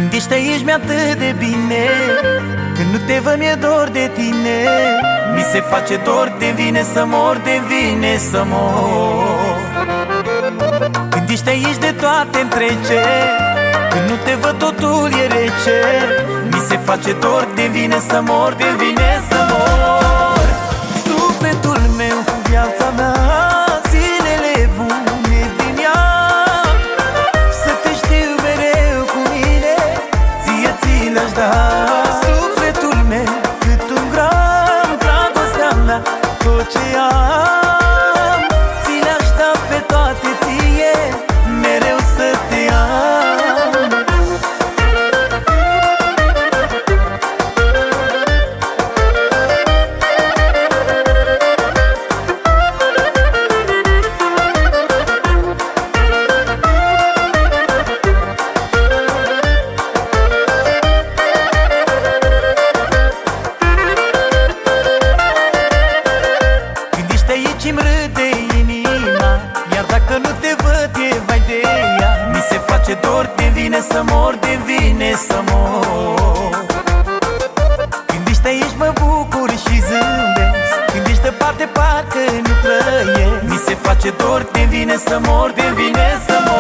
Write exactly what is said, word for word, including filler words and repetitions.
Când ești aici mi-e atât de bine, când nu te văd mi-e dor de tine. Mi se face dor, de vine să mor, de vine să mor. Când ești aici de toate întrece, când nu te văd totul e rece. Mi se face dor, de vine să mor, de vine să mor. Sufletul meu cu viața mea, zilele bune din ea, să te știu mereu cu mine, ție ți le-aș da. Sufletul meu cât un gram, dragostea mea, tot ce am, ți le-aș da pe toate ție, mereu să te am. Îmi râde inima, iar dacă nu te văd e vai de ea. Mi se face dor, de vine să mor, de vine să mor. Când ești aici mă bucur și zâmbesc, când ești departe parcă nu trăiesc. Mi se face dor, de vine să mor, de vine să mor.